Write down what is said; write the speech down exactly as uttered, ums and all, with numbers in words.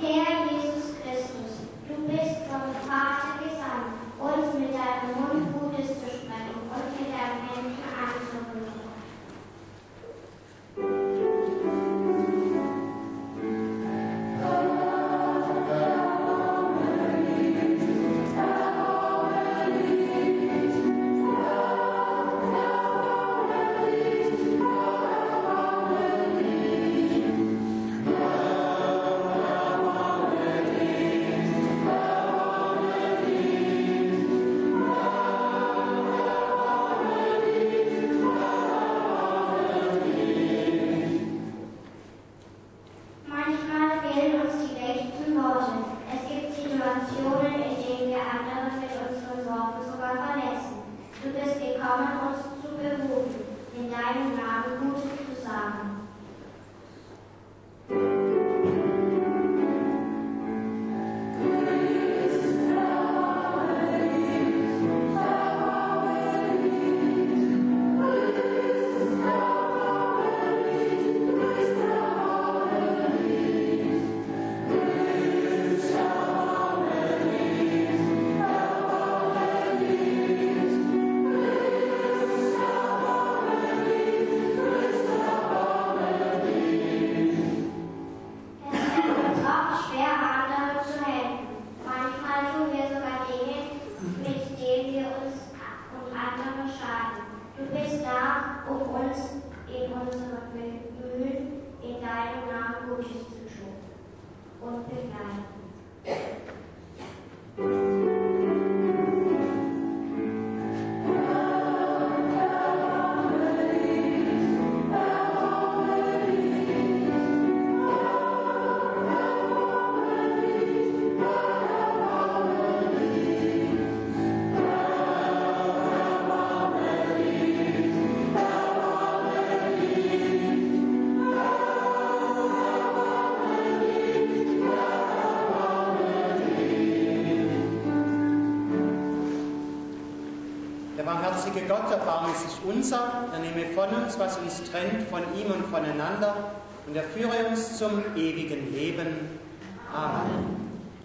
Herr Jesus Christus, du bist vom Vater gesandt, uns mit deinem Mund Gutes zu sprechen und mit deinen Händen anzurühren. Gott, erbarme sich unser, er nehme von uns, was uns trennt, von ihm und voneinander, und er führe uns zum ewigen Leben. Amen.